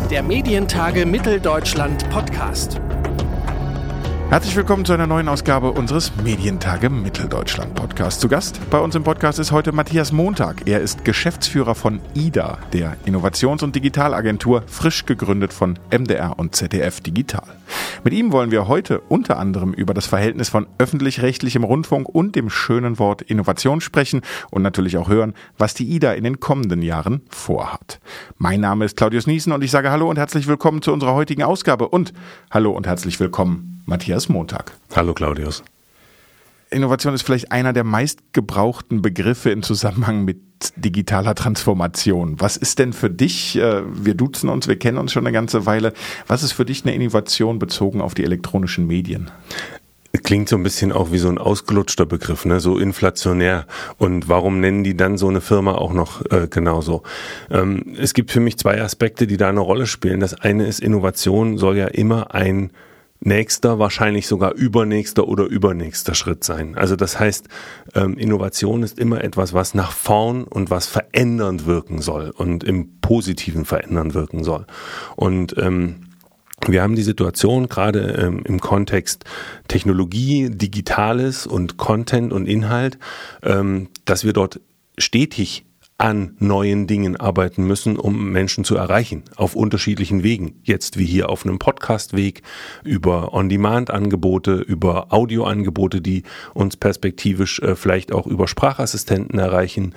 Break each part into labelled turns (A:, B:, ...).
A: Der Medientage Mitteldeutschland Podcast.
B: Herzlich willkommen zu einer neuen Ausgabe unseres Medientage Mitteldeutschland Podcasts. Zu Gast bei uns im Podcast ist heute Matthias Montag. Er ist Geschäftsführer von IDA, der Innovations- und Digitalagentur, frisch gegründet von MDR und ZDF Digital. Mit ihm wollen wir heute unter anderem über das Verhältnis von öffentlich-rechtlichem Rundfunk und dem schönen Wort Innovation sprechen und natürlich auch hören, was die IDA in den kommenden Jahren vorhat. Mein Name ist Claudius Niesen und ich sage Hallo und herzlich willkommen zu unserer heutigen Ausgabe und Hallo und herzlich willkommen Matthias Montag.
C: Hallo Claudius.
B: Innovation ist vielleicht einer der meistgebrauchten Begriffe im Zusammenhang mit digitaler Transformation. Was ist denn für dich, wir duzen uns, wir kennen uns schon eine ganze Weile, was ist für dich eine Innovation bezogen auf die elektronischen Medien?
C: Klingt so ein bisschen auch wie so ein ausgelutschter Begriff, ne? So inflationär. Und warum nennen die dann so eine Firma auch noch genauso? Es gibt für mich zwei Aspekte, die da eine Rolle spielen. Das eine ist, Innovation soll ja immer ein nächster, wahrscheinlich sogar übernächster oder übernächster Schritt sein. Also das heißt, Innovation ist immer etwas, was nach vorn und was verändernd wirken soll und im Positiven verändern wirken soll. Und wir haben die Situation gerade im Kontext Technologie, Digitales und Content und Inhalt, dass wir dort stetig an neuen Dingen arbeiten müssen, um Menschen zu erreichen, auf unterschiedlichen Wegen. Jetzt wie hier auf einem Podcast-Weg, über On-Demand-Angebote, über Audio-Angebote, die uns perspektivisch vielleicht auch über Sprachassistenten erreichen,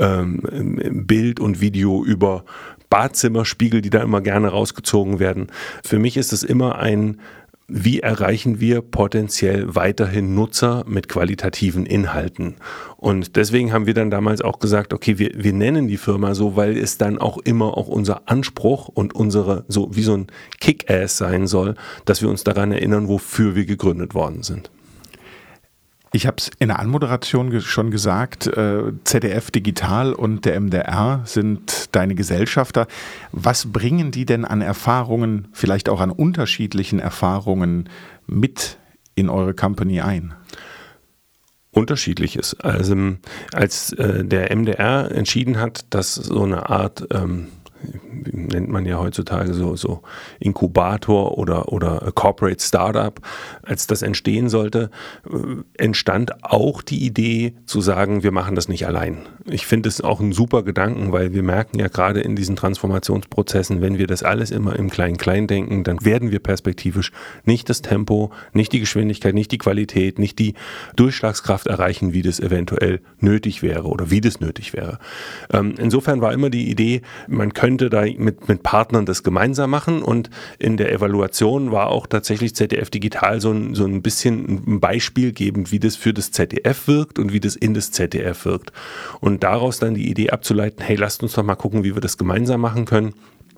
C: Bild und Video über Badzimmerspiegel, die da immer gerne rausgezogen werden. Für mich ist es immer wie erreichen wir potenziell weiterhin Nutzer mit qualitativen Inhalten? Und deswegen haben wir dann damals auch gesagt, okay, wir nennen die Firma so, weil es dann auch immer auch unser Anspruch und unsere, so wie so ein Kick-Ass sein soll, dass wir uns daran erinnern, wofür wir gegründet worden sind.
B: Ich habe es in der Anmoderation schon gesagt, ZDF Digital und der MDR sind deine Gesellschafter. Was bringen die denn an Erfahrungen, vielleicht auch an unterschiedlichen Erfahrungen mit in eure Company ein?
C: Unterschiedliches. Also als der MDR entschieden hat, dass so eine Art nennt man ja heutzutage so Inkubator oder Corporate Startup, als das entstehen sollte, entstand auch die Idee zu sagen, wir machen das nicht allein. Ich finde es auch ein super Gedanken, weil wir merken ja gerade in diesen Transformationsprozessen, wenn wir das alles immer im Klein-Klein denken, dann werden wir perspektivisch nicht das Tempo, nicht die Geschwindigkeit, nicht die Qualität, nicht die Durchschlagskraft erreichen, wie das eventuell nötig wäre oder wie das nötig wäre. Insofern war immer die Idee, man könnte da mit Partnern das gemeinsam machen und in der Evaluation war auch tatsächlich ZDF Digital so ein bisschen ein Beispiel gebend, wie das für das ZDF wirkt und wie das in das ZDF wirkt. Und daraus dann die Idee abzuleiten, hey, lasst uns doch mal gucken, wie wir das gemeinsam machen können,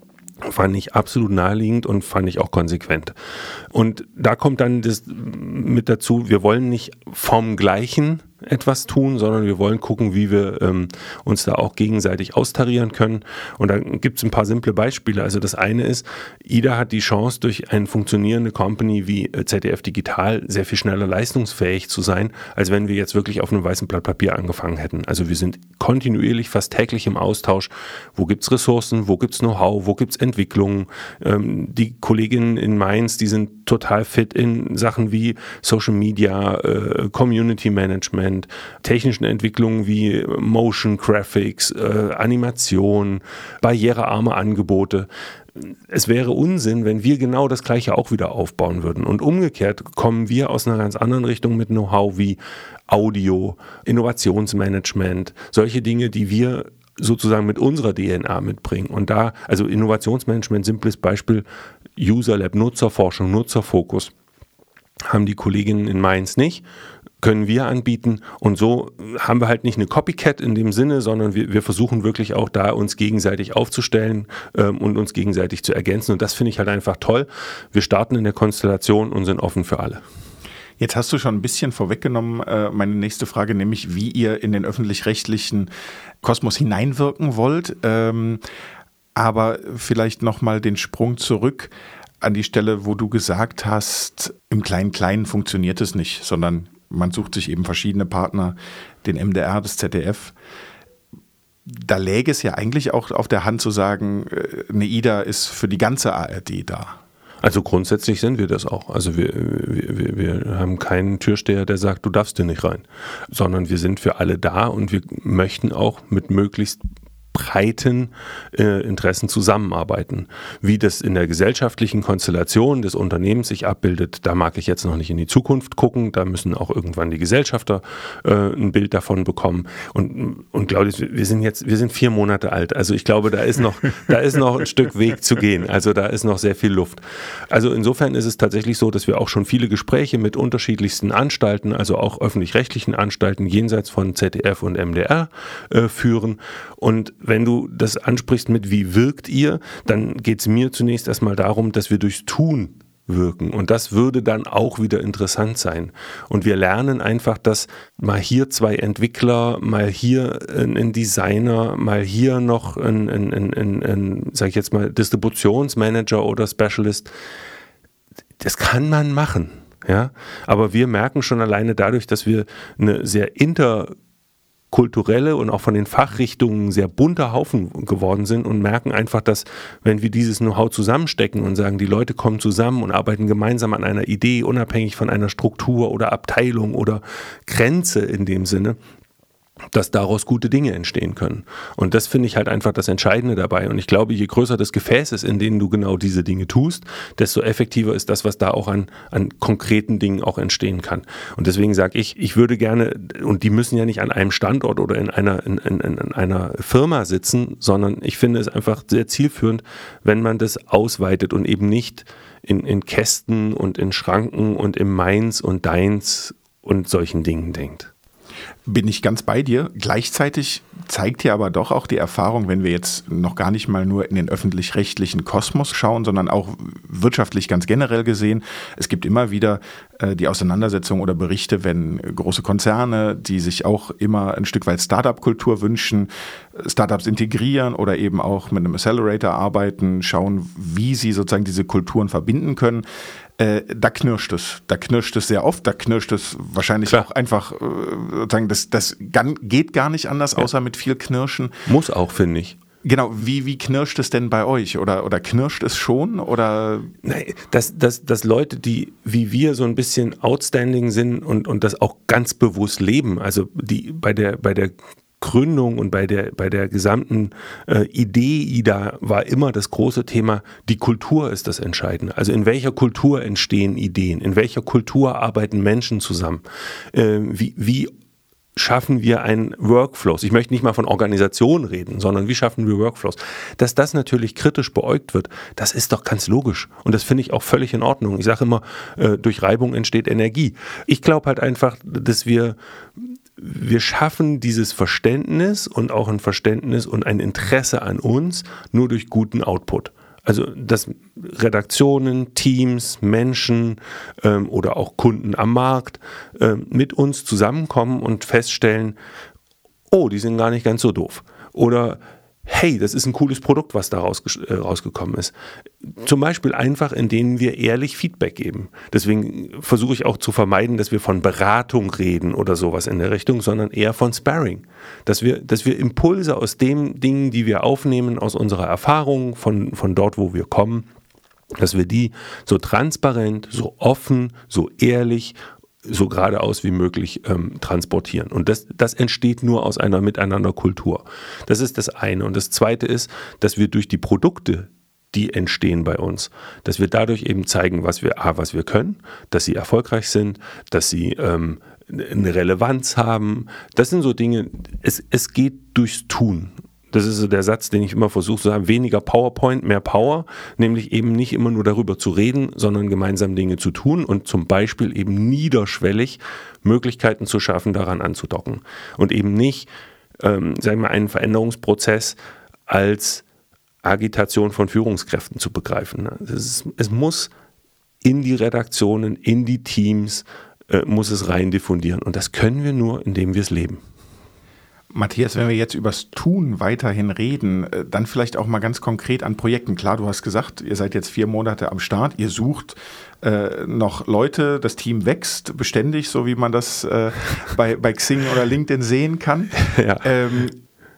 C: fand ich absolut naheliegend und fand ich auch konsequent. Und da kommt dann das mit dazu, wir wollen nicht vom Gleichen etwas tun, sondern wir wollen gucken, wie wir uns da auch gegenseitig austarieren können. Und da gibt es ein paar simple Beispiele. Also das eine ist, IDA hat die Chance, durch eine funktionierende Company wie ZDF Digital sehr viel schneller leistungsfähig zu sein, als wenn wir jetzt wirklich auf einem weißen Blatt Papier angefangen hätten. Also wir sind kontinuierlich, fast täglich im Austausch. Wo gibt es Ressourcen, wo gibt es Know-how, wo gibt es Entwicklungen? Die Kolleginnen in Mainz, die sind total fit in Sachen wie Social Media, Community Management, technischen Entwicklungen wie Motion Graphics, Animation, barrierearme Angebote. Es wäre Unsinn, wenn wir genau das Gleiche auch wieder aufbauen würden. Und umgekehrt kommen wir aus einer ganz anderen Richtung mit Know-how wie Audio, Innovationsmanagement, solche Dinge, die wir sozusagen mit unserer DNA mitbringen. Und da, also Innovationsmanagement, simples Beispiel, User Lab, Nutzerforschung, Nutzerfokus, haben die Kolleginnen in Mainz nicht, können wir anbieten und so haben wir halt nicht eine Copycat in dem Sinne, sondern wir versuchen wirklich auch da uns gegenseitig aufzustellen und uns gegenseitig zu ergänzen und das finde ich halt einfach toll. Wir starten in der Konstellation und sind offen für alle.
B: Jetzt hast du schon ein bisschen vorweggenommen, meine nächste Frage, nämlich wie ihr in den öffentlich-rechtlichen Kosmos hineinwirken wollt, aber vielleicht nochmal den Sprung zurück an die Stelle, wo du gesagt hast, im Klein-Klein funktioniert es nicht, sondern man sucht sich eben verschiedene Partner, den MDR, das ZDF. da läge es ja eigentlich auch auf der Hand zu sagen, eine IDA ist für die ganze ARD da.
C: Also grundsätzlich sind wir das auch. Also wir haben keinen Türsteher, der sagt, du darfst hier nicht rein, sondern wir sind für alle da und wir möchten auch mit möglichst breiten Interessen zusammenarbeiten. Wie das in der gesellschaftlichen Konstellation des Unternehmens sich abbildet, da mag ich jetzt noch nicht in die Zukunft gucken, da müssen auch irgendwann die Gesellschafter ein Bild davon bekommen. Und Claudius, wir sind 4 Monate alt, also ich glaube, da ist noch ein Stück Weg zu gehen, also da ist noch sehr viel Luft. Also insofern ist es tatsächlich so, dass wir auch schon viele Gespräche mit unterschiedlichsten Anstalten, also auch öffentlich-rechtlichen Anstalten jenseits von ZDF und MDR führen. Und wenn du das ansprichst mit wie wirkt ihr, dann geht es mir zunächst erstmal darum, dass wir durchs Tun wirken. Und das würde dann auch wieder interessant sein. Und wir lernen einfach, dass mal hier 2 Entwickler, mal hier ein Designer, mal hier noch ein sag ich jetzt mal, Distributionsmanager oder Specialist, das kann man machen. Ja? Aber wir merken schon alleine dadurch, dass wir eine sehr interkulturelle und auch von den Fachrichtungen sehr bunter Haufen geworden sind und merken einfach, dass wenn wir dieses Know-how zusammenstecken und sagen, die Leute kommen zusammen und arbeiten gemeinsam an einer Idee, unabhängig von einer Struktur oder Abteilung oder Grenze in dem Sinne, dass daraus gute Dinge entstehen können. Und das finde ich halt einfach das Entscheidende dabei. Und ich glaube, je größer das Gefäß ist, in denen du genau diese Dinge tust, desto effektiver ist das, was da auch an konkreten Dingen auch entstehen kann. Und deswegen sage ich würde gerne, und die müssen ja nicht an einem Standort oder in einer Firma sitzen, sondern ich finde es einfach sehr zielführend, wenn man das ausweitet und eben nicht in Kästen und in Schranken und im Meins und Deins und solchen Dingen denkt.
B: Bin ich ganz bei dir. Gleichzeitig zeigt ja aber doch auch die Erfahrung, wenn wir jetzt noch gar nicht mal nur in den öffentlich-rechtlichen Kosmos schauen, sondern auch wirtschaftlich ganz generell gesehen. Es gibt immer wieder die Auseinandersetzung oder Berichte, wenn große Konzerne, die sich auch immer ein Stück weit Startup-Kultur wünschen, Startups integrieren oder eben auch mit einem Accelerator arbeiten, schauen, wie sie sozusagen diese Kulturen verbinden können. Da knirscht es. Da knirscht es sehr oft. Da knirscht es wahrscheinlich auch einfach, sozusagen, das geht gar nicht anders, außer mit viel Knirschen.
C: Muss auch, finde ich.
B: Genau, wie knirscht es denn bei euch? Oder knirscht es schon? Oder?
C: Nein, dass Leute, die wie wir so ein bisschen outstanding sind und das auch ganz bewusst leben, also die bei der Gründung und bei der gesamten Idee IDA war immer das große Thema, die Kultur ist das Entscheidende. Also in welcher Kultur entstehen Ideen? In welcher Kultur arbeiten Menschen zusammen? Wie schaffen wir einen Workflows? Ich möchte nicht mal von Organisation reden, sondern wie schaffen wir Workflows? Dass das natürlich kritisch beäugt wird, das ist doch ganz logisch. Und das finde ich auch völlig in Ordnung. Ich sage immer, durch Reibung entsteht Energie. Ich glaube halt einfach, dass wir schaffen dieses Verständnis und auch ein Verständnis und ein Interesse an uns nur durch guten Output. Also dass Redaktionen, Teams, Menschen oder auch Kunden am Markt mit uns zusammenkommen und feststellen, oh, die sind gar nicht ganz so doof. Oder hey, das ist ein cooles Produkt, was da rausgekommen ist. Zum Beispiel einfach, indem wir ehrlich Feedback geben. Deswegen versuche ich auch zu vermeiden, dass wir von Beratung reden oder sowas in der Richtung, sondern eher von Sparring. Dass wir Impulse aus den Dingen, die wir aufnehmen, aus unserer Erfahrung, von dort, wo wir kommen, dass wir die so transparent, so offen, so ehrlich, so geradeaus wie möglich transportieren. Und das entsteht nur aus einer Miteinanderkultur. Das ist das eine. Und das zweite ist, dass wir durch die Produkte, die entstehen bei uns, dass wir dadurch eben zeigen, was wir können, dass sie erfolgreich sind, dass sie eine Relevanz haben. Das sind so Dinge, es geht durchs Tun. Das ist so der Satz, den ich immer versuche zu sagen, weniger PowerPoint, mehr Power, nämlich eben nicht immer nur darüber zu reden, sondern gemeinsam Dinge zu tun und zum Beispiel eben niederschwellig Möglichkeiten zu schaffen, daran anzudocken. Und eben nicht, sagen wir mal, einen Veränderungsprozess als Agitation von Führungskräften zu begreifen. Es muss in die Redaktionen, in die Teams, muss es rein diffundieren. Und das können wir nur, indem wir es leben.
B: Matthias, wenn wir jetzt übers Tun weiterhin reden, dann vielleicht auch mal ganz konkret an Projekten. Klar, du hast gesagt, ihr seid jetzt 4 Monate am Start, ihr sucht noch Leute, das Team wächst beständig, so wie man das bei Xing oder LinkedIn sehen kann.
C: Ja.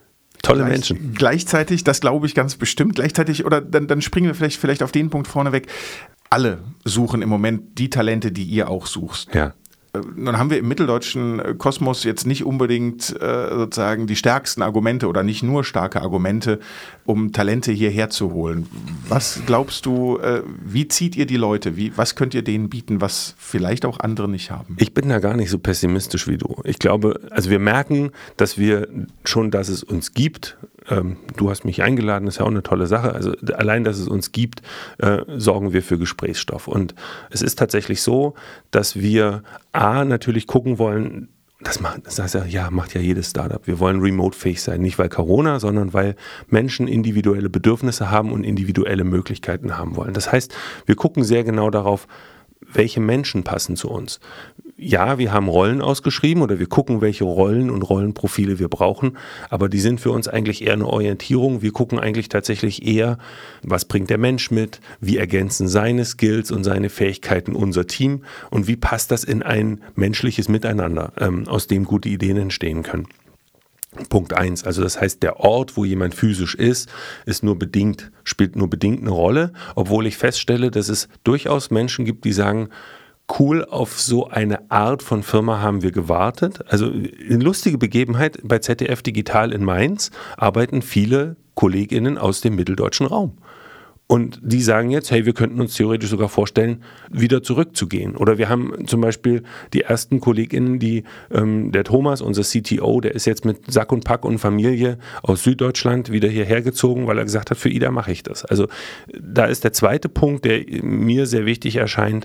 C: Tolle Menschen.
B: Gleichzeitig, das glaube ich ganz bestimmt, gleichzeitig, oder dann springen wir vielleicht auf den Punkt vorneweg. Alle suchen im Moment die Talente, die ihr auch suchst.
C: Ja.
B: Nun haben wir im mitteldeutschen Kosmos jetzt nicht unbedingt sozusagen die stärksten Argumente oder nicht nur starke Argumente, um Talente hierher zu holen. Was glaubst du, wie zieht ihr die Leute? Was könnt ihr denen bieten, was vielleicht auch andere nicht haben?
C: Ich bin da gar nicht so pessimistisch wie du. Ich glaube, also wir merken, dass es uns gibt. Du hast mich eingeladen, ist ja auch eine tolle Sache. Also allein, dass es uns gibt, sorgen wir für Gesprächsstoff. Und es ist tatsächlich so, dass wir natürlich gucken wollen, das macht ja jedes Startup. Wir wollen remote-fähig sein, nicht weil Corona, sondern weil Menschen individuelle Bedürfnisse haben und individuelle Möglichkeiten haben wollen. Das heißt, wir gucken sehr genau darauf, welche Menschen passen zu uns. Ja, wir haben Rollen ausgeschrieben oder wir gucken, welche Rollen und Rollenprofile wir brauchen, aber die sind für uns eigentlich eher eine Orientierung. Wir gucken eigentlich tatsächlich eher, was bringt der Mensch mit, wie ergänzen seine Skills und seine Fähigkeiten unser Team und wie passt das in ein menschliches Miteinander, aus dem gute Ideen entstehen können. Punkt 1, also das heißt, der Ort, wo jemand physisch ist, spielt nur bedingt eine Rolle, obwohl ich feststelle, dass es durchaus Menschen gibt, die sagen, cool, auf so eine Art von Firma haben wir gewartet. Also eine lustige Begebenheit, bei ZDF Digital in Mainz arbeiten viele KollegInnen aus dem mitteldeutschen Raum. Und die sagen jetzt, hey, wir könnten uns theoretisch sogar vorstellen, wieder zurückzugehen. Oder wir haben zum Beispiel die ersten KollegInnen, der Thomas, unser CTO, der ist jetzt mit Sack und Pack und Familie aus Süddeutschland wieder hierher gezogen, weil er gesagt hat, für Ida mache ich das. Also da ist der zweite Punkt, der mir sehr wichtig erscheint,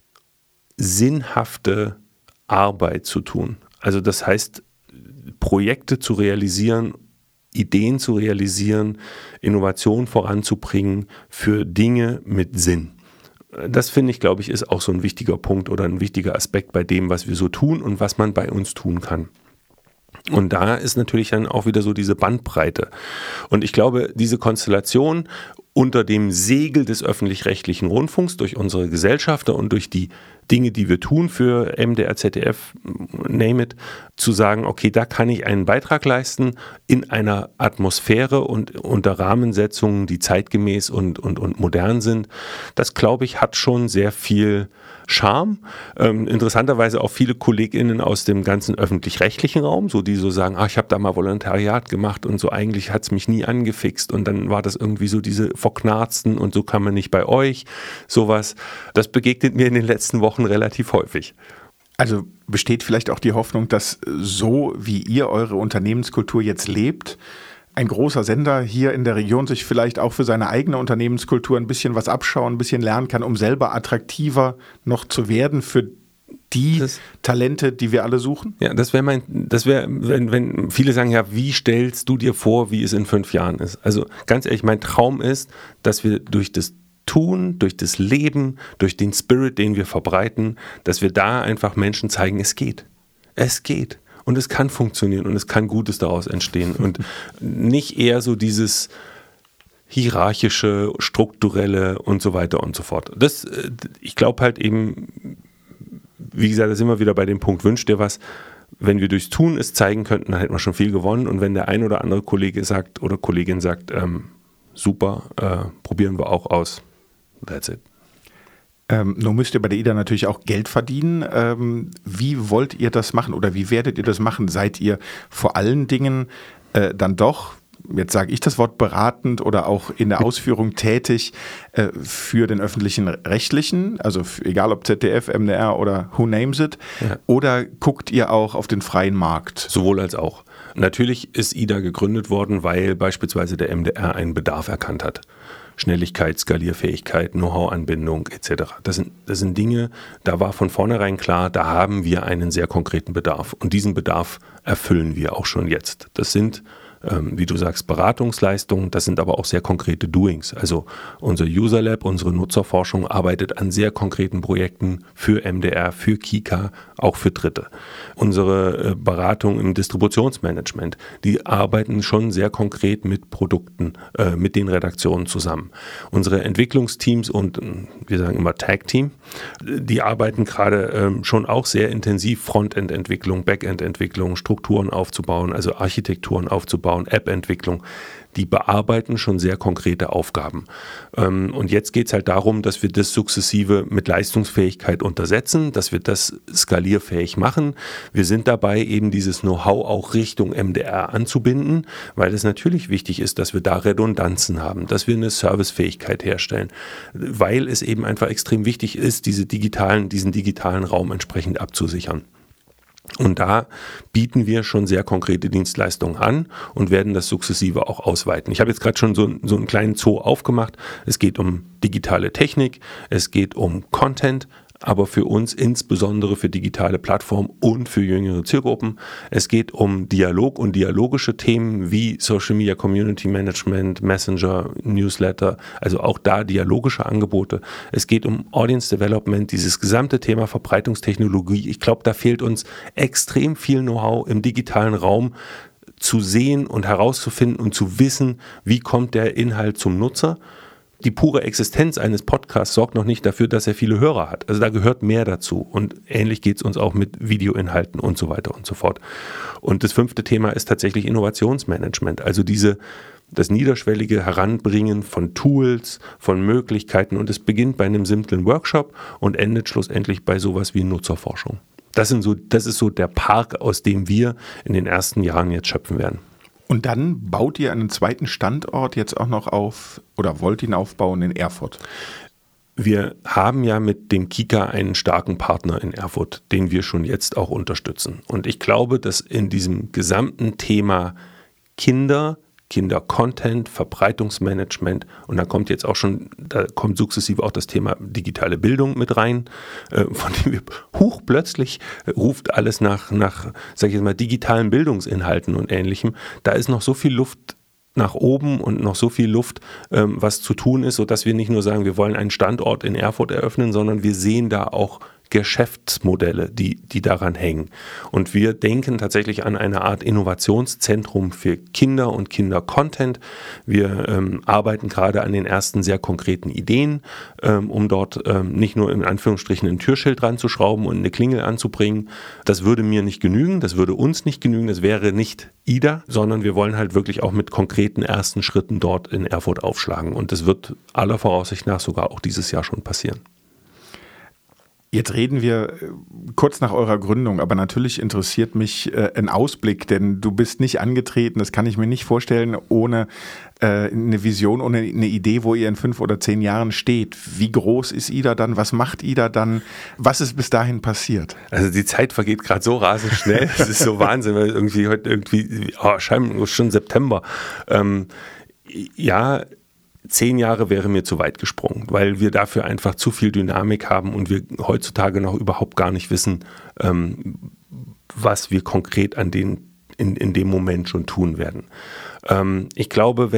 C: sinnhafte Arbeit zu tun. Also das heißt, Projekte zu realisieren, Ideen zu realisieren, Innovation voranzubringen für Dinge mit Sinn. Das finde ich, glaube ich, ist auch so ein wichtiger Punkt oder ein wichtiger Aspekt bei dem, was wir so tun und was man bei uns tun kann. Und da ist natürlich dann auch wieder so diese Bandbreite. Und ich glaube, diese Konstellation unter dem Segel des öffentlich-rechtlichen Rundfunks durch unsere Gesellschafter und durch die Dinge, die wir tun für MDR, ZDF, name it, zu sagen, okay, da kann ich einen Beitrag leisten in einer Atmosphäre und unter Rahmensetzungen, die zeitgemäß und modern sind. Das, glaube ich, hat schon sehr viel Charme. Interessanterweise auch viele KollegInnen aus dem ganzen öffentlich-rechtlichen Raum, die so sagen, ich habe da mal Volontariat gemacht und so eigentlich hat es mich nie angefixt und dann war das irgendwie so diese Verknarzten und so kann man nicht bei euch, sowas. Das begegnet mir in den letzten Wochen relativ häufig.
B: Also besteht vielleicht auch die Hoffnung, dass so wie ihr eure Unternehmenskultur jetzt lebt, ein großer Sender hier in der Region sich vielleicht auch für seine eigene Unternehmenskultur ein bisschen was abschauen, ein bisschen lernen kann, um selber attraktiver noch zu werden für die Talente, die wir alle suchen? Ja,
C: wenn viele sagen, ja, wie stellst du dir vor, wie es in 5 Jahren ist? Also ganz ehrlich, mein Traum ist, dass wir durch das Tun, durch das Leben, durch den Spirit, den wir verbreiten, dass wir da einfach Menschen zeigen, es geht. Es geht. Und es kann funktionieren und es kann Gutes daraus entstehen. Und nicht eher so dieses hierarchische, strukturelle und so weiter und so fort. Ich glaube halt eben, wie gesagt, da sind wir wieder bei dem Punkt, wünsch dir was. Wenn wir durchs Tun es zeigen könnten, dann hätten wir schon viel gewonnen. Und wenn der ein oder andere Kollege sagt oder Kollegin sagt, super, probieren wir auch aus. That's it.
B: Nun müsst ihr bei der Ida natürlich auch Geld verdienen. Wie wollt ihr das machen oder wie werdet ihr das machen? Seid ihr vor allen Dingen dann doch, jetzt sage ich das Wort beratend oder auch in der Ausführung tätig für den öffentlichen Rechtlichen, also egal ob ZDF, MDR oder who names it, oder guckt ihr auch auf den freien Markt?
C: Sowohl als auch. Natürlich ist Ida gegründet worden, weil beispielsweise der MDR einen Bedarf erkannt hat. Schnelligkeit, Skalierfähigkeit, Know-how-Anbindung etc. Das sind Dinge, da war von vornherein klar, da haben wir einen sehr konkreten Bedarf. Und diesen Bedarf erfüllen wir auch schon jetzt. Das sind, wie du sagst, Beratungsleistungen, das sind aber auch sehr konkrete Doings. Also unser User Lab, unsere Nutzerforschung arbeitet an sehr konkreten Projekten für MDR, für Kika, auch für Dritte. Unsere Beratung im Distributionsmanagement, die arbeiten schon sehr konkret mit Produkten, mit den Redaktionen zusammen. Unsere Entwicklungsteams und wir sagen immer Tag-Team, die arbeiten gerade schon auch sehr intensiv Frontend-Entwicklung, Backend-Entwicklung, Strukturen aufzubauen, also Architekturen aufzubauen, bauen, App-Entwicklung, die bearbeiten schon sehr konkrete Aufgaben. Und jetzt geht es halt darum, dass wir das sukzessive mit Leistungsfähigkeit untersetzen, dass wir das skalierfähig machen. Wir sind dabei, eben dieses Know-how auch Richtung MDR anzubinden, weil es natürlich wichtig ist, dass wir da Redundanzen haben, dass wir eine Servicefähigkeit herstellen, weil es eben einfach extrem wichtig ist, diesen digitalen Raum entsprechend abzusichern. Und da bieten wir schon sehr konkrete Dienstleistungen an und werden das sukzessive auch ausweiten. Ich habe jetzt gerade schon so einen kleinen Zoo aufgemacht. Es geht um digitale Technik, es geht um Content, aber für uns insbesondere für digitale Plattformen und für jüngere Zielgruppen. Es geht um Dialog und dialogische Themen wie Social Media Community Management, Messenger, Newsletter, also auch da dialogische Angebote. Es geht um Audience Development, dieses gesamte Thema Verbreitungstechnologie. Ich glaube, da fehlt uns extrem viel Know-how im digitalen Raum zu sehen und herauszufinden und zu wissen, wie kommt der Inhalt zum Nutzer. Die pure Existenz eines Podcasts sorgt noch nicht dafür, dass er viele Hörer hat. Also da gehört mehr dazu. Und ähnlich geht es uns auch mit Videoinhalten und so weiter und so fort. Und das 5. Thema ist tatsächlich Innovationsmanagement. Also das niederschwellige Heranbringen von Tools, von Möglichkeiten. Und es beginnt bei einem simplen Workshop und endet schlussendlich bei sowas wie Nutzerforschung. Das ist so der Park, aus dem wir in den ersten Jahren jetzt schöpfen werden.
B: Und dann baut ihr einen zweiten Standort jetzt auch noch auf oder wollt ihn aufbauen in Erfurt?
C: Wir haben ja mit dem KIKA einen starken Partner in Erfurt, den wir schon jetzt auch unterstützen. Und ich glaube, dass in diesem gesamten Thema Kinder-Content, Verbreitungsmanagement und da kommt sukzessive auch das Thema digitale Bildung mit rein, von dem wir plötzlich ruft alles nach sag ich jetzt mal, digitalen Bildungsinhalten und Ähnlichem. Da ist noch so viel Luft nach oben und noch so viel Luft, was zu tun ist, sodass wir nicht nur sagen, wir wollen einen Standort in Erfurt eröffnen, sondern wir sehen da auch Geschäftsmodelle, die daran hängen. Und wir denken tatsächlich an eine Art Innovationszentrum für Kinder und Kinder-Content. Wir arbeiten gerade an den ersten sehr konkreten Ideen, um dort nicht nur in Anführungsstrichen ein Türschild ranzuschrauben und eine Klingel anzubringen. Das würde mir nicht genügen, das würde uns nicht genügen, das wäre nicht IDA, sondern wir wollen halt wirklich auch mit konkreten ersten Schritten dort in Erfurt aufschlagen. Und das wird aller Voraussicht nach sogar auch dieses Jahr schon passieren.
B: Jetzt reden wir kurz nach eurer Gründung, aber natürlich interessiert mich ein Ausblick, denn du bist nicht angetreten, das kann ich mir nicht vorstellen, ohne eine Vision, ohne eine Idee, wo ihr in 5 oder 10 Jahren steht. Wie groß ist IDA dann? Was macht IDA dann? Was ist bis dahin passiert?
C: Also die Zeit vergeht gerade so rasend schnell, das ist so Wahnsinn, weil heute scheinbar schon September. 10 Jahre wäre mir zu weit gesprungen, weil wir dafür einfach zu viel Dynamik haben und wir heutzutage noch überhaupt gar nicht wissen, was wir konkret in dem Moment schon tun werden. Ich glaube,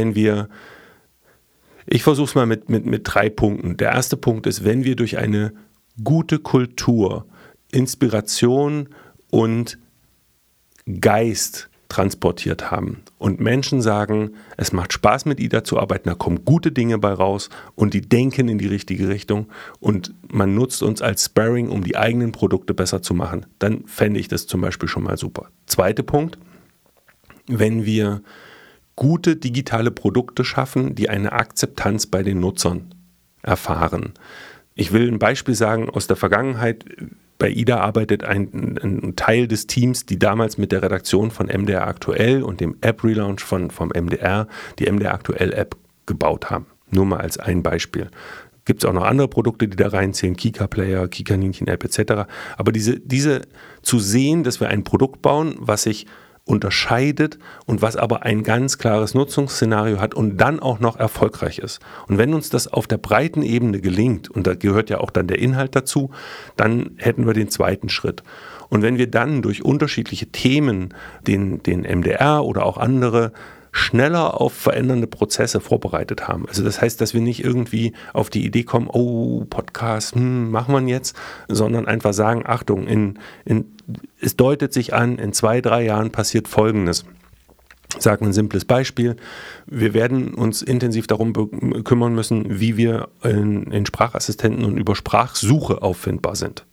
C: ich versuche es mal mit 3 Punkten. Der erste Punkt ist, wenn wir durch eine gute Kultur, Inspiration und Geist transportiert haben und Menschen sagen, es macht Spaß mit IDA zu arbeiten, da kommen gute Dinge bei raus und die denken in die richtige Richtung und man nutzt uns als Sparring, um die eigenen Produkte besser zu machen, dann fände ich das zum Beispiel schon mal super. Zweiter Punkt, wenn wir gute digitale Produkte schaffen, die eine Akzeptanz bei den Nutzern erfahren. Ich will ein Beispiel sagen aus der Vergangenheit. Bei IDA arbeitet ein Teil des Teams, die damals mit der Redaktion von MDR Aktuell und dem App-Relaunch vom MDR die MDR Aktuell-App gebaut haben. Nur mal als ein Beispiel. Gibt es auch noch andere Produkte, die da reinzählen, Kika-Player, Kika-Ninchen-App etc. Aber diese zu sehen, dass wir ein Produkt bauen, was sich unterscheidet und was aber ein ganz klares Nutzungsszenario hat und dann auch noch erfolgreich ist. Und wenn uns das auf der breiten Ebene gelingt, und da gehört ja auch dann der Inhalt dazu, dann hätten wir den zweiten Schritt. Und wenn wir dann durch unterschiedliche Themen den MDR oder auch andere schneller auf verändernde Prozesse vorbereitet haben. Also das heißt, dass wir nicht irgendwie auf die Idee kommen, oh, Podcast, machen wir jetzt, sondern einfach sagen, Achtung, es deutet sich an, in 2-3 Jahren passiert Folgendes. Ich sage ein simples Beispiel. Wir werden uns intensiv darum kümmern müssen, wie wir in Sprachassistenten und über Sprachsuche auffindbar sind.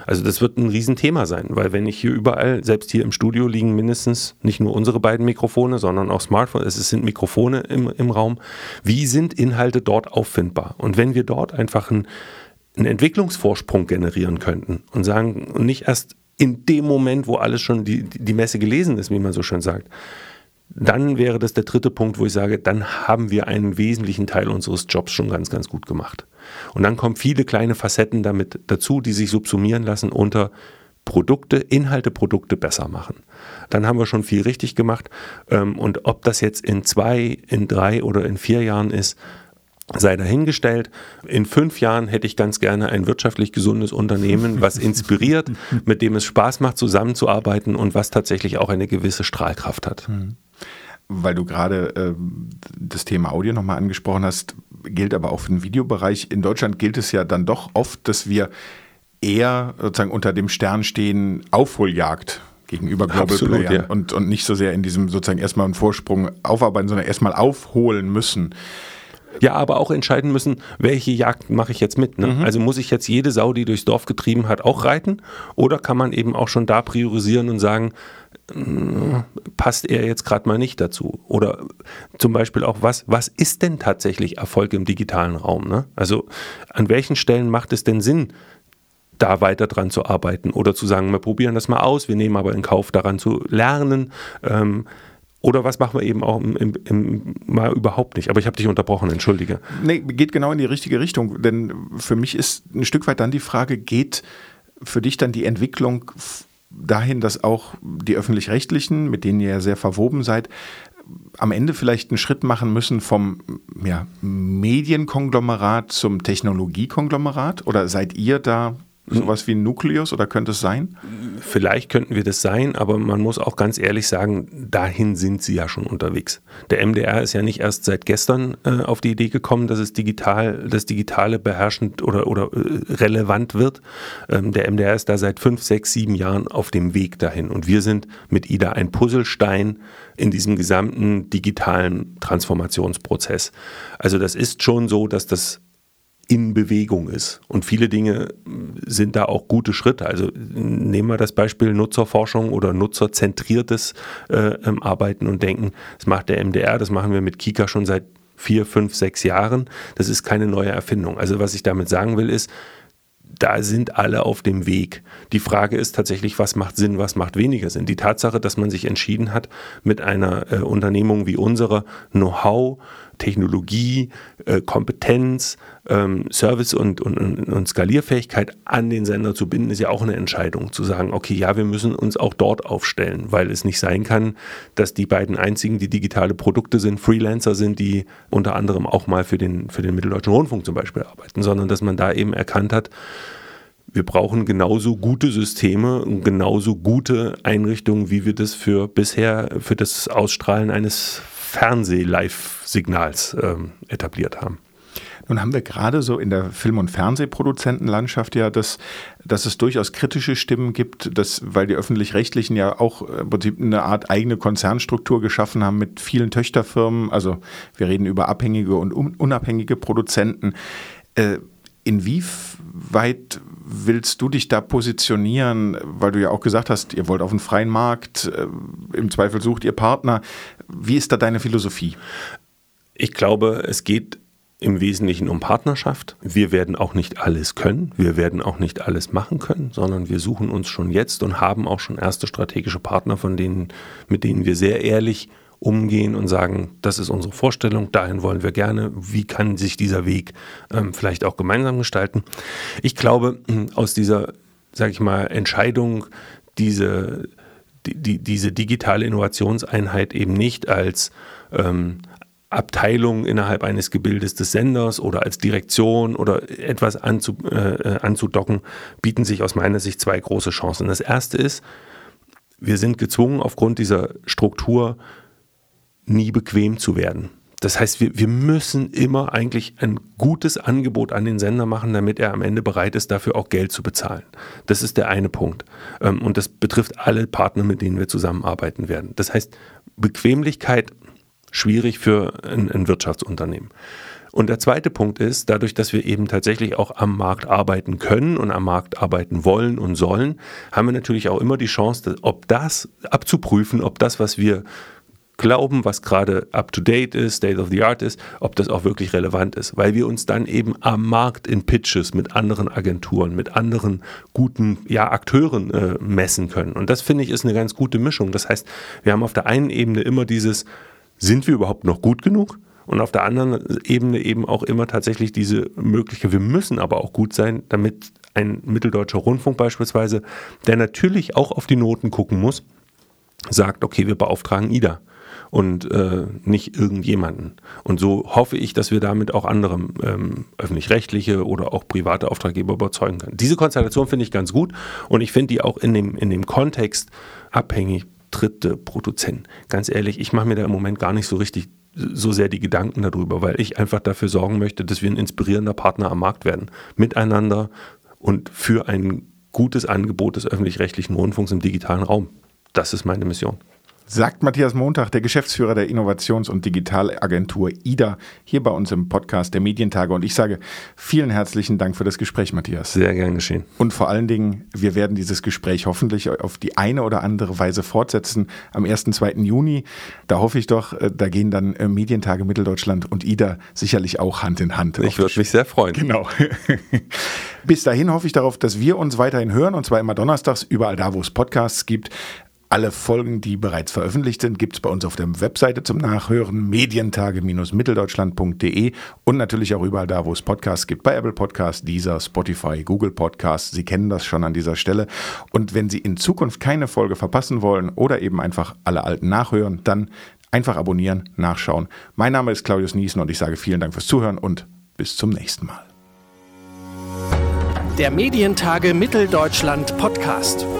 C: Also das wird ein Riesenthema sein, weil wenn ich hier überall, selbst hier im Studio liegen mindestens nicht nur unsere beiden Mikrofone, sondern auch Smartphones, es sind Mikrofone im Raum. Wie sind Inhalte dort auffindbar? Und wenn wir dort einfach einen Entwicklungsvorsprung generieren könnten und sagen, und nicht erst in dem Moment, wo alles schon die Messe gelesen ist, wie man so schön sagt, dann wäre das der dritte Punkt, wo ich sage, dann haben wir einen wesentlichen Teil unseres Jobs schon ganz, ganz gut gemacht. Und dann kommen viele kleine Facetten damit dazu, die sich subsumieren lassen unter Inhalte, Produkte besser machen. Dann haben wir schon viel richtig gemacht. Und ob das jetzt in 2, in 3 oder in 4 Jahren ist, sei dahingestellt. In 5 Jahren hätte ich ganz gerne ein wirtschaftlich gesundes Unternehmen, was inspiriert, mit dem es Spaß macht, zusammenzuarbeiten und was tatsächlich auch eine gewisse Strahlkraft hat.
B: Weil du gerade das Thema Audio nochmal angesprochen hast, gilt aber auch für den Videobereich. In Deutschland gilt es ja dann doch oft, dass wir eher sozusagen unter dem Stern stehen, Aufholjagd gegenüber Global Playern, ja. und nicht so sehr in diesem sozusagen erstmal einen Vorsprung aufarbeiten, sondern erstmal aufholen müssen.
C: Ja, aber auch entscheiden müssen, welche Jagd mache ich jetzt mit. Ne? Also muss ich jetzt jede Sau, die durchs Dorf getrieben hat, auch reiten? Oder kann man eben auch schon da priorisieren und sagen, passt er jetzt gerade mal nicht dazu? Oder zum Beispiel auch, was ist denn tatsächlich Erfolg im digitalen Raum? Ne? Also an welchen Stellen macht es denn Sinn, da weiter dran zu arbeiten? Oder zu sagen, wir probieren das mal aus, wir nehmen aber in Kauf, daran zu lernen. Oder was machen wir eben auch mal überhaupt nicht? Aber ich habe dich unterbrochen, entschuldige.
B: Nee, geht genau in die richtige Richtung. Denn für mich ist ein Stück weit dann die Frage, geht für dich dann die Entwicklung dahin, dass auch die Öffentlich-Rechtlichen, mit denen ihr ja sehr verwoben seid, am Ende vielleicht einen Schritt machen müssen vom Medienkonglomerat zum Technologiekonglomerat? Oder seid ihr da sowas wie ein Nukleus oder könnte es sein?
C: Vielleicht könnten wir das sein, aber man muss auch ganz ehrlich sagen, dahin sind sie ja schon unterwegs. Der MDR ist ja nicht erst seit gestern auf die Idee gekommen, dass das Digitale beherrschend oder relevant wird. Der MDR ist da seit 5, 6, 7 Jahren auf dem Weg dahin. Und wir sind mit IDA ein Puzzlestein in diesem gesamten digitalen Transformationsprozess. Also das ist schon so, dass das in Bewegung ist. Und viele Dinge sind da auch gute Schritte. Also nehmen wir das Beispiel Nutzerforschung oder nutzerzentriertes Arbeiten und Denken. Das macht der MDR, das machen wir mit Kika schon seit 4, 5, 6 Jahren. Das ist keine neue Erfindung. Also was ich damit sagen will ist, da sind alle auf dem Weg. Die Frage ist tatsächlich, was macht Sinn, was macht weniger Sinn. Die Tatsache, dass man sich entschieden hat, mit einer Unternehmung wie unserer Know-how, Technologie, Kompetenz, Service und Skalierfähigkeit an den Sender zu binden, ist ja auch eine Entscheidung. Zu sagen, okay, ja, wir müssen uns auch dort aufstellen, weil es nicht sein kann, dass die beiden einzigen, die digitale Produkte sind, Freelancer sind, die unter anderem auch mal für den Mitteldeutschen Rundfunk zum Beispiel arbeiten, sondern dass man da eben erkannt hat, wir brauchen genauso gute Systeme und genauso gute Einrichtungen, wie wir das bisher für das Ausstrahlen eines Fernseh-Live-Signals etabliert haben.
B: Nun haben wir gerade so in der Film- und Fernsehproduzentenlandschaft ja, dass es durchaus kritische Stimmen gibt, weil die Öffentlich-Rechtlichen ja auch im Prinzip eine Art eigene Konzernstruktur geschaffen haben mit vielen Töchterfirmen. Also wir reden über abhängige und unabhängige Produzenten. Inwieweit willst du dich da positionieren, weil du ja auch gesagt hast, ihr wollt auf den freien Markt, im Zweifel sucht ihr Partner. Wie ist da deine Philosophie?
C: Ich glaube, es geht im Wesentlichen um Partnerschaft. Wir werden auch nicht alles können, wir werden auch nicht alles machen können, sondern wir suchen uns schon jetzt und haben auch schon erste strategische Partner, mit denen wir sehr ehrlich umgehen und sagen, das ist unsere Vorstellung, dahin wollen wir gerne, wie kann sich dieser Weg vielleicht auch gemeinsam gestalten. Ich glaube, aus dieser, sage ich mal, Entscheidung, diese digitale Innovationseinheit eben nicht als Abteilung innerhalb eines Gebildes des Senders oder als Direktion oder etwas anzudocken, bieten sich aus meiner Sicht 2 große Chancen. Das erste ist, wir sind gezwungen, aufgrund dieser Struktur nie bequem zu werden. Das heißt, wir müssen immer eigentlich ein gutes Angebot an den Sender machen, damit er am Ende bereit ist, dafür auch Geld zu bezahlen. Das ist der eine Punkt. Und das betrifft alle Partner, mit denen wir zusammenarbeiten werden. Das heißt, Bequemlichkeit schwierig für ein Wirtschaftsunternehmen. Und der zweite Punkt ist, dadurch, dass wir eben tatsächlich auch am Markt arbeiten können und am Markt arbeiten wollen und sollen, haben wir natürlich auch immer die Chance, ob das abzuprüfen, ob das, was wir glauben, was gerade up-to-date ist, state of the art ist, ob das auch wirklich relevant ist, weil wir uns dann eben am Markt in Pitches mit anderen Agenturen, mit anderen guten Akteuren messen können. Und das, finde ich, ist eine ganz gute Mischung. Das heißt, wir haben auf der einen Ebene immer dieses, sind wir überhaupt noch gut genug? Und auf der anderen Ebene eben auch immer tatsächlich diese Möglichkeit, wir müssen aber auch gut sein, damit ein Mitteldeutscher Rundfunk beispielsweise, der natürlich auch auf die Noten gucken muss, sagt, okay, wir beauftragen Ida und nicht irgendjemanden. Und so hoffe ich, dass wir damit auch andere öffentlich-rechtliche oder auch private Auftraggeber überzeugen können. Diese Konstellation finde ich ganz gut und ich finde die auch in dem Kontext abhängig, Dritte, Produzenten. Ganz ehrlich, ich mache mir da im Moment gar nicht so sehr die Gedanken darüber, weil ich einfach dafür sorgen möchte, dass wir ein inspirierender Partner am Markt werden. Miteinander und für ein gutes Angebot des öffentlich-rechtlichen Rundfunks im digitalen Raum. Das ist meine Mission.
B: Sagt Matthias Montag, der Geschäftsführer der Innovations- und Digitalagentur IDA, hier bei uns im Podcast der Medientage. Und ich sage vielen herzlichen Dank für das Gespräch, Matthias.
C: Sehr gern geschehen.
B: Und vor allen Dingen, wir werden dieses Gespräch hoffentlich auf die eine oder andere Weise fortsetzen am 1. 2. Juni. Da hoffe ich doch, da gehen dann Medientage Mitteldeutschland und IDA sicherlich auch Hand in Hand.
C: Ich würde mich sehr freuen.
B: Genau. Bis dahin hoffe ich darauf, dass wir uns weiterhin hören, und zwar immer donnerstags, überall da, wo es Podcasts gibt. Alle Folgen, die bereits veröffentlicht sind, gibt es bei uns auf der Webseite zum Nachhören, medientage-mitteldeutschland.de, und natürlich auch überall da, wo es Podcasts gibt, bei Apple Podcasts, Deezer, Spotify, Google Podcasts. Sie kennen das schon an dieser Stelle. Und wenn Sie in Zukunft keine Folge verpassen wollen oder eben einfach alle alten nachhören, dann einfach abonnieren, nachschauen. Mein Name ist Claudius Niesen und ich sage vielen Dank fürs Zuhören und bis zum nächsten Mal.
A: Der Medientage Mitteldeutschland Podcast.